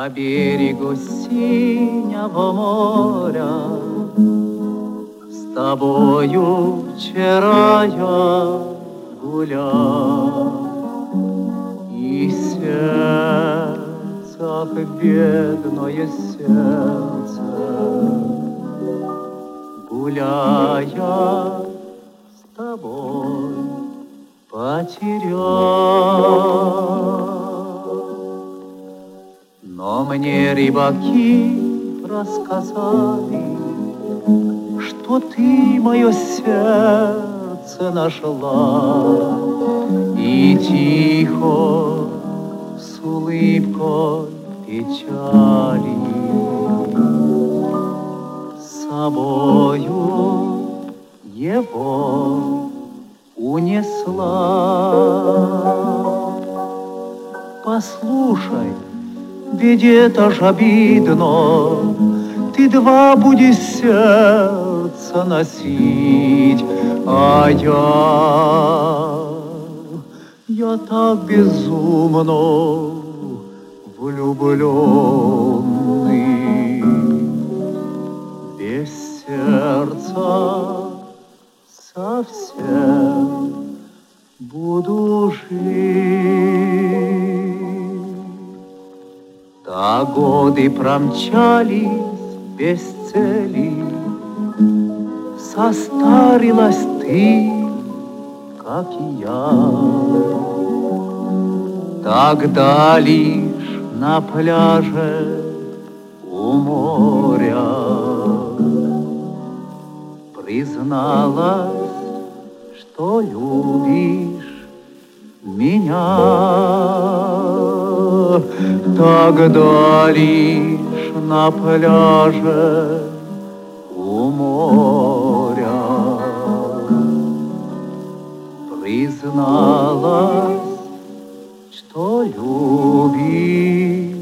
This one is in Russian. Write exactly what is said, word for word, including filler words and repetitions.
По берегу синего моря с тобою вчера я гулял, и сердце, ах, бедное сердце, гуляя с тобой потерял. Но мне рыбаки рассказали, что ты мое сердце нашла, и тихо с улыбкой печали с собою его унесла. Послушай, ведь это ж обидно, ты два будешь сердца носить, а я, я так безумно влюбленный, без сердца совсем буду жить. А годы промчались без цели, состарилась ты, как и я. Тогда лишь на пляже у моря призналась, что любишь меня. Тогда лишь на пляже у моря призналась, что любишь